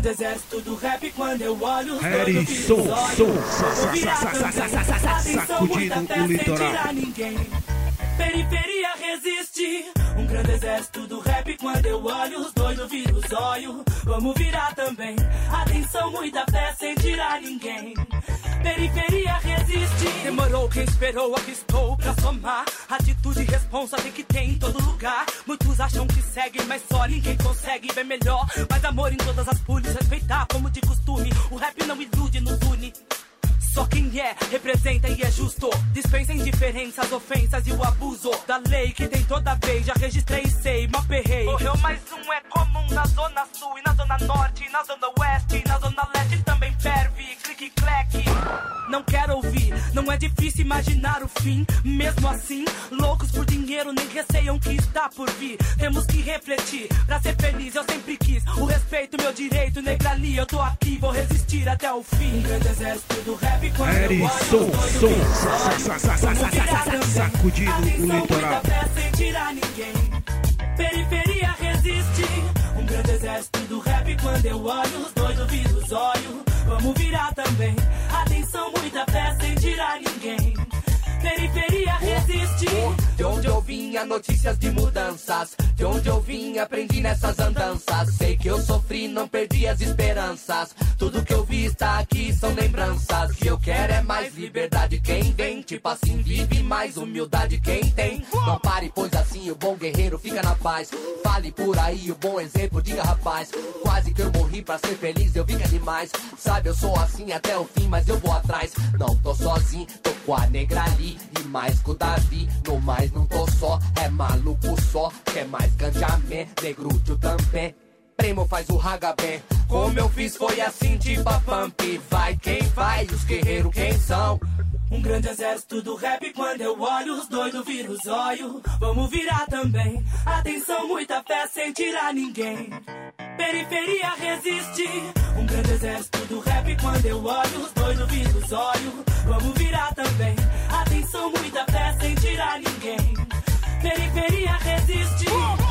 grande exército do rap quando eu olho os Harrison, sacudindo o litoral. Periferia resiste. Um grande exército do rap quando eu olho os doidos viram os olhos. Vamos virar também. Atenção, muita fé sem tirar ninguém. Periferia resiste. Demorou, quem esperou, aqui estou pra somar. Atitude e responsa tem que ter em todo lugar. Muitos acham que seguem, mas só ninguém consegue. Bem melhor, mais amor em todas as polícias. Respeitar como de costume. O rap não ilude, nos une. Só quem representa e é justo. Dispensa indiferenças, ofensas e o abuso da lei que tem toda vez. Já registrei e sei, maperrei. Morreu mais um, é comum na zona sul e na zona norte, na zona oeste, na zona leste também ferve. Clique, clack. Não quero ouvir, não é difícil imaginar o fim. Mesmo assim, loucos por dinheiro nem receiam que está por vir. Temos que refletir, pra ser feliz eu sempre quis. O respeito, meu direito, negra ali, eu tô aqui, vou resistir até o fim. Um grande exército do rap quando eu olho sacudindo o litoral. Sem tirar ninguém. Periferia resiste. Um grande exército do rap quando eu olho os doidos viram os olhos. Vamos virar também. Atenção, muita fé sem tirar ninguém. Periferia resiste. De onde eu vinha, notícias de mudanças. De onde eu vim, aprendi nessas andanças. Sei que eu sofri, não perdi as esperanças. Tudo que eu vi está aqui, são lembranças. O que eu quero é mais liberdade. Quem vem, tipo assim, vive mais humildade. Quem tem, não pare, pois assim o bom guerreiro fica na paz. Fale por aí o bom exemplo, diga rapaz. Quase que eu morri pra ser feliz, eu vi que é demais. Sabe, eu sou assim até o fim, mas eu vou atrás. Não tô sozinho, tô com a negra ali. E mais com o Davi, no mais não tô só. É maluco só, quer mais ganjamé. Negrúcio também, primo faz o ragabé. Como eu fiz foi assim, tipo a pump. Vai quem vai, os guerreiros quem são. Um grande exército do rap quando eu olho os doidos viram os olhos. Vamos virar também. Atenção, muita fé sem tirar ninguém. Periferia resiste. Um grande exército do rap quando eu olho os doidos viram os olhos. Vamos virar também. Atenção, muita fé sem tirar ninguém. Periferia resiste.